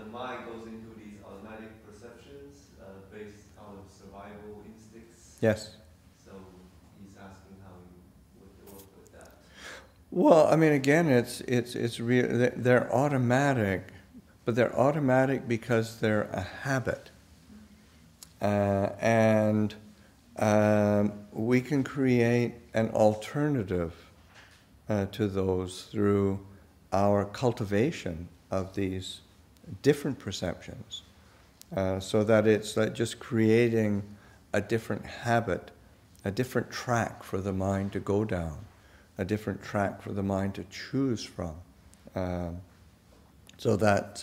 mind goes into these automatic perceptions based on survival instincts. Yes. So he's asking how you would work with that. Well, I mean, again, it's real. They're automatic, but they're automatic because they're a habit, and we can create an alternative to those through our cultivation of these different perceptions, so that it's like just creating a different habit, a different track for the mind to go down, a different track for the mind to choose from, so that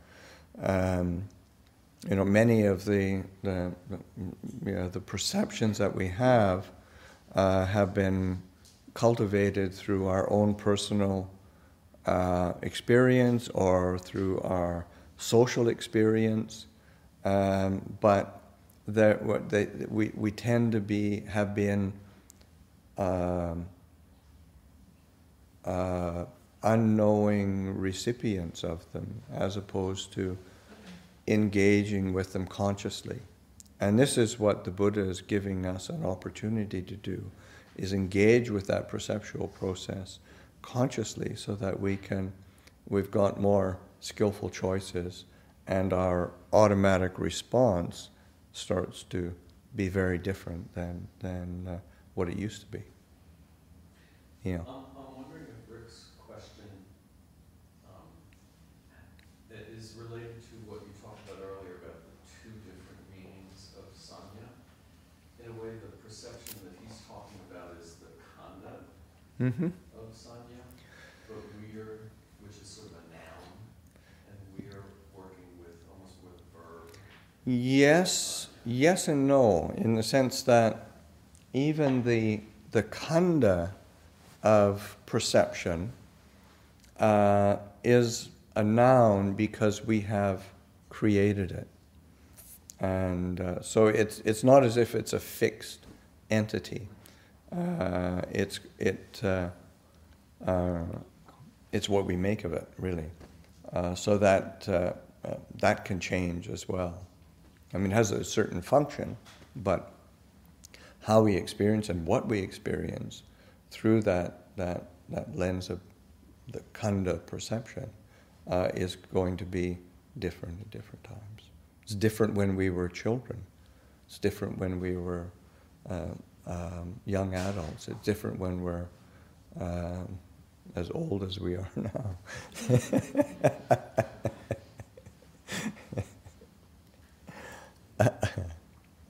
many of the perceptions that we have been cultivated through our own personal experience or through our social experience, but we tend to have been unknowing recipients of them, as opposed to engaging with them consciously. And this is what the Buddha is giving us an opportunity to do, is engage with that perceptual process consciously, so that we've got more skillful choices, and our automatic response starts to be very different than what it used to be. You know. I'm wondering if Rick's question that is related to what you talked about earlier about the two different meanings of sanya. In a way, the perception that he's talking about is the kanda of sanya, but which is sort of a noun, and we're working almost with a verb. Yes and no, in the sense that even the kanda of perception is a noun because we have created it, and so it's not as if it's a fixed entity. It's what we make of it, really. So that can change as well. I mean, it has a certain function, but how we experience and what we experience through that lens of the kanda perception is going to be different at different times. It's different when we were children. It's different when we were young adults. It's different when we're as old as we are now.